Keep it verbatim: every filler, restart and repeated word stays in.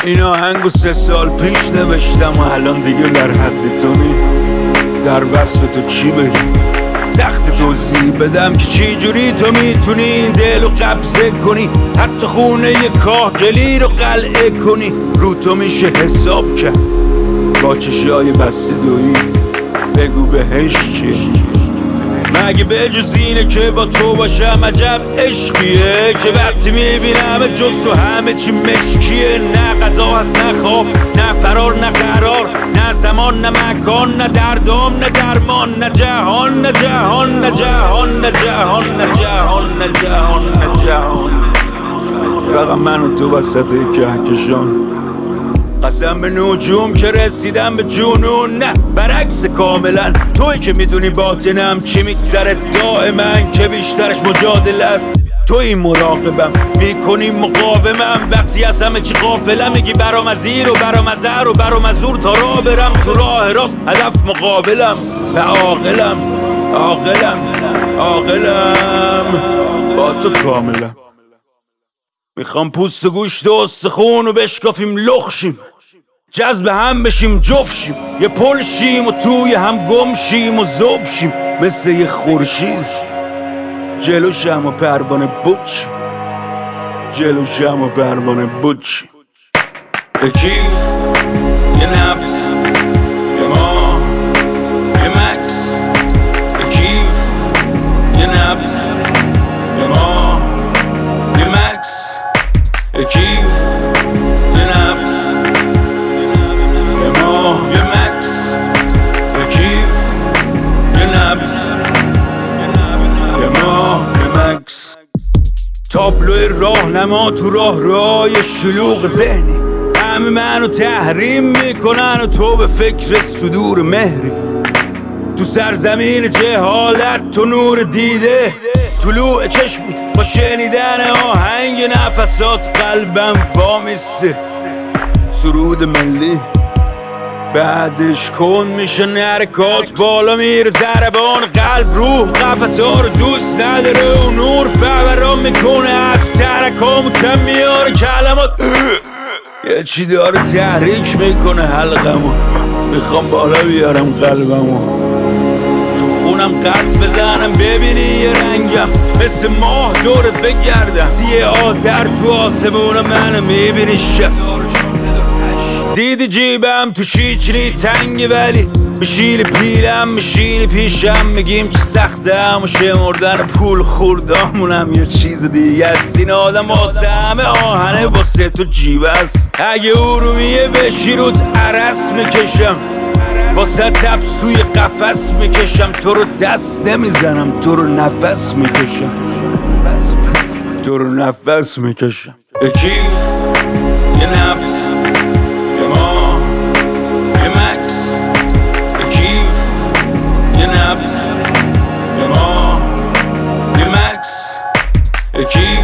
این آهنگو سه سال پیش نوشتم و الان دیگه در حد تو نی. در وصف تو چی بگم، سخت توضیح بدم که چی جوری تو میتونی این دل رو قبضه کنی، حتی خونه ی کاهگلی رو قلعه کنی. رو تو میشه حساب کرد با چشای بسته دویی، بگو بهش چیه مگه به جز اینه که با تو باشم. عجب عشقیه که وقتی میبینم جز تو همه چی مشکیه. نه غذا هست نه خواب نه فرار نه قرار، نه زمان نه مکان نه دردام نه درمان، نه جهان نه جهان نه جهان نه جهان نه جهان نه جهان نه جهان. فقط من و تو وسط کهکشان، قسم به نجوم که رسیدم به جنون. نه برعکس کاملا، توی که میدونی باطنم چی میگذره دائما، که بیشترش مجادله است. توی مراقبم میکنی مقاومم، وقتی از همه چی غافلم میگی برام از این و برام از هر و برام از اون، تا راه برم تو راه راست هدف مقابلم. و عاقلم عاقلم عاقلم با تو کاملا. میخوام پوست و گوشت و استخون و بشکافیم لخشیم، جذب هم بشیم جفشیم، یه پل شیم و توی هم گم شیم و زوب شیم، مثل یه خورشید جلوشم و پروانه بود شیم، جلوشم و پروانه بود شیم. یکی یه نبض یه ما یه مکس، یکی یه نبض یه ما یه مکس، یکی یه نبض یه ما یه مکس، یکی یه نبض یه ما یه مکس. تابلوی راهنما تو راه رای شلوغ ذهنی، همه منو تحریم میکنن و تو به فکر صدور مهری. تو سرزمین جهالت تو نور دیده، طلوع چشمی با شنیدن آهنگ نفسات قلبم وامیسته. سرود ملی بعدش کن میشه حرکات بالا میره ضربان قلب، روح قفسا رو دوست نداره و نور فوران میکنه حتی ترکامو کم میاره کلمات. یه چی داره تحریک میکنه حلقمو، میخوام بالا بیارم قلبمو، تو خونم قلط بزنم ببینی یه رنگم، مثل ماه دورت بگردم یه آذر تو آسمون منو میبینی شب. دیدی جیبم تو شیچنی تنگه ولی میشینی پیلم میشینی پیشم، میگیم چه سخته هم و شمردن پول خوردامونم یه چیز دیگه است. این آدم واسه همه آهنه واسه تو جیب است، اگه ارومیه بشی روت عرس میکشم، واسه تبس توی قفس میکشم، تو رو دست نمیزنم تو رو نفس میکشم، تو رو نفس میکشم. یکی یه نبض یه ما یه مکس، یکی یه نبض یه ما یه مکس، یکی